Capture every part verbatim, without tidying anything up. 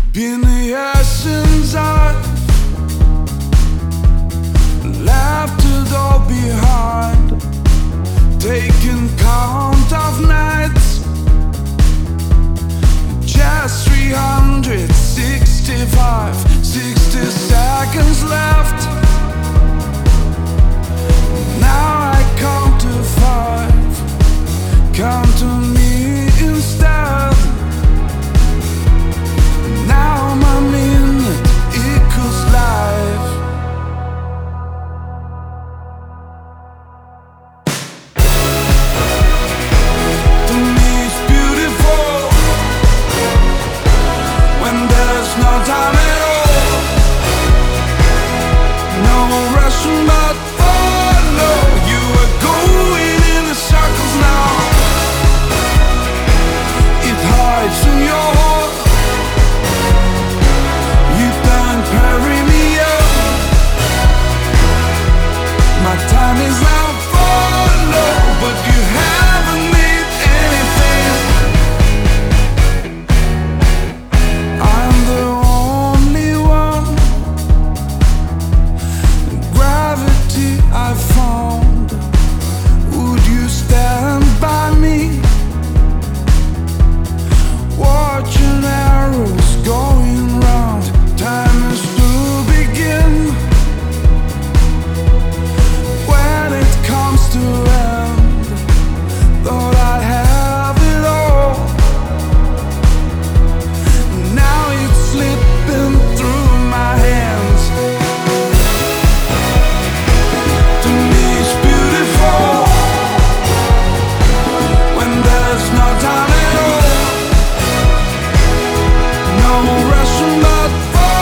Been here since I left it all behind, taking count of nights, just three hundred sixty-five, sixty seconds left. Now I count to five, count to me instead. Now my minute equals life. To me it's beautiful when there's no time at all, no rushing but follow. You are going in the circles now. It hides in your heart. Hurry me up. My time is now follow, but you haven't made anything. I'm the only one. Gravity I found. Would you stand by me? Watching arrows going round. Time is to begin. When it comes to end, thought I'd have it all. Now it's slipping through my hands. To me it's beautiful when there's no time at all, no rushing but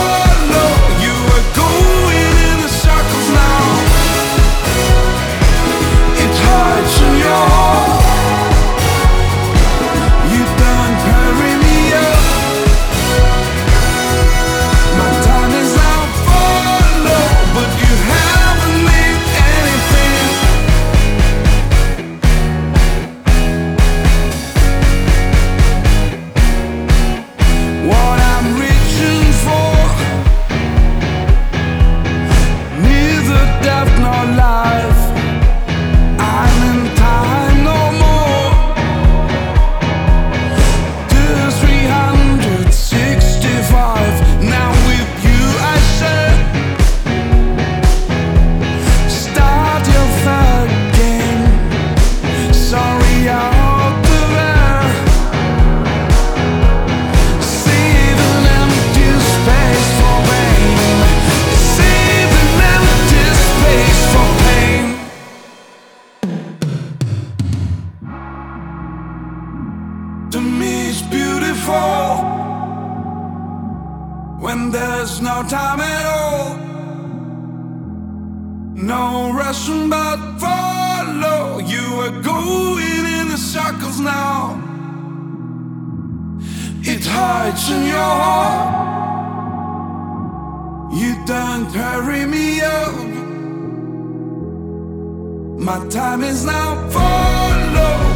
when there's no time at all, no rushing but follow. You are going in the circles now. It hides in your heart. You don't hurry me up. My time is now follow.